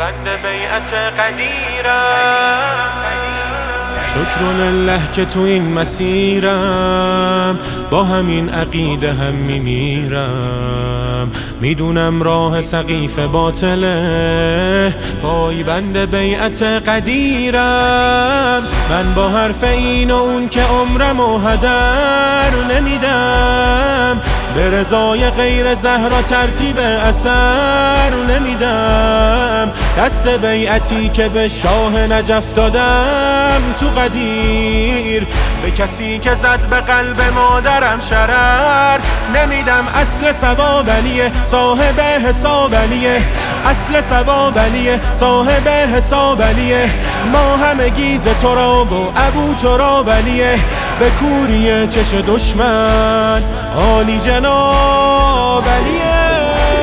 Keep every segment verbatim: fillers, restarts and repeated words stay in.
پایبند بیعت قدیرم. شکرالله که تو این مسیرم با همین عقیده هم میمیرم. میدونم راه سقیف باطله، پایبند بیعت قدیرم. من با حرف این و اون که عمرم و هدر نمیدم، به رضای غیر زهرا ترتیب اثر نمیدم. دست بیعتی که به شاه نجف دادم تو قدیر، به کسی که زد به قلب مادرم شرر نمیدم. اصل ثوابلیه صاحب حسابلیه، اصل ثوابلیه صاحب حسابلیه. ما همه گیز تراب و ابو ترابلیه، به کوری چش دشمن عالی جنابلیه.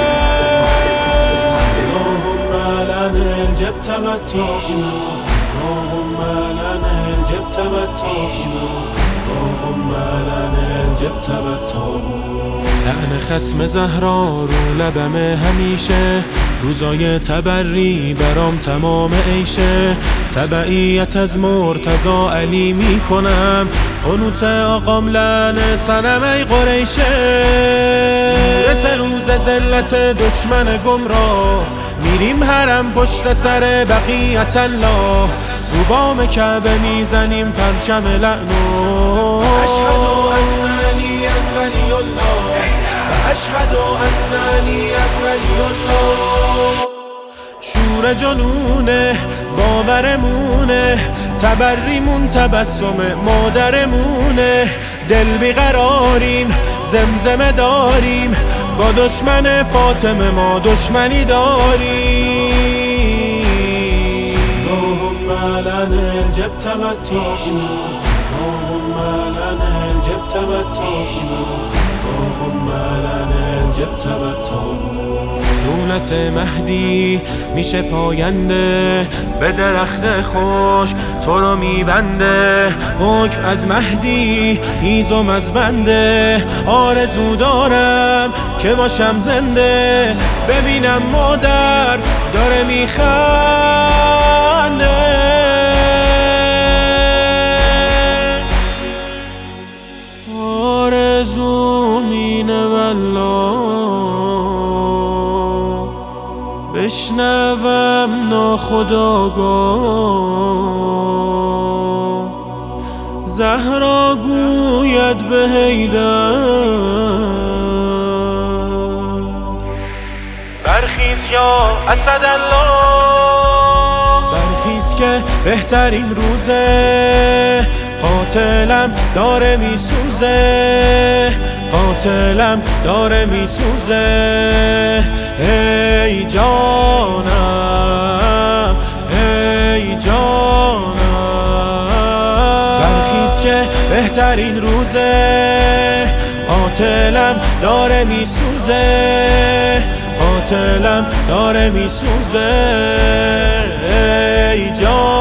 اللهم لنا الجبت والتوشمود، اللهم لنا الجبت والتوشمود، اللهم لنا الجبت والتوشمود. لعن خصم زهرا رو لبم همیشه، روزای تبری برام تمام عیشه. تبعیت از مرتضی علی میکنم، قنوت آقام لعن صنم ای قریشه. رسه روز ذلت دشمن گمراه، میریم حرم پشت سر بقیت الله. رو بام کعبه میزنیم پرچم لعنو، اشهد ان علی ولی الله، اشهد ان علی ولی الله. شور جنونه باورمونه، تبریمون تبسم مادرمونه. دل بیقراریم زمزمه داریم، با دشمن فاطمه ما دشمنی داریم. اللهم لنا الجبت والتوشمود، اللهم لنا الجبت والتوشمود، اللهم لنا الجبت والتوشمود. دولت مهدی میشه پاینده، به درخت خشک تو رو میبنده. حکم از مهدی هیزم از بنده، آرزو دارم که باشم زنده، ببینم مادر داره میخنده. آرزو مینه والله، بشنوم ناخودآگاه، زهرا گوید به حیدر. برخیز یا اسدالله، برخیز که بهترین روزه، قاتلم داره میسوزه، قاتلم داره میسوزه. ای جانم ای جانم، برخیز که بهترین روزه، قاتلم داره میسوزه، قاتلم داره میسوزه. ای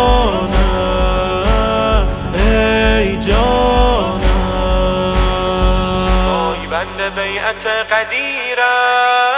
جانم ای جانم، پایبند بیعت قدیرم.